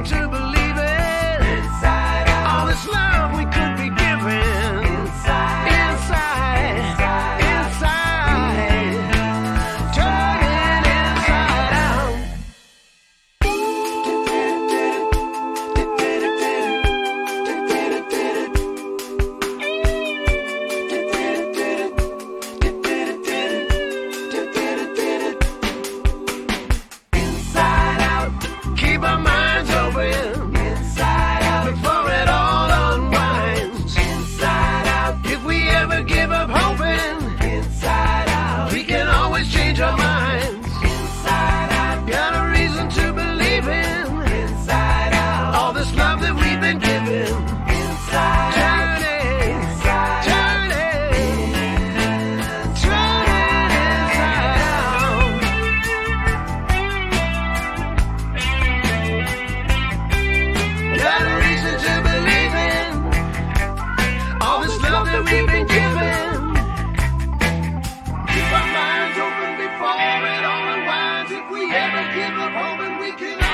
to believe it. Inside out. All this love we could be given. Inside, inside, inside. Turning inside out. Inside out. Keep our minds open. Inside out. Before it all unwinds. Inside out. If we ever give up hoping. Inside out. We can always change our minds. Inside out. Got a reason to believe in. Inside out. All this love that we've been given. Inside out. Turning. Inside turning. Turning inside out. Got a reason to believe in all this love that we've been given. Keep our minds open before it all unwinds. If we ever give up hoping we can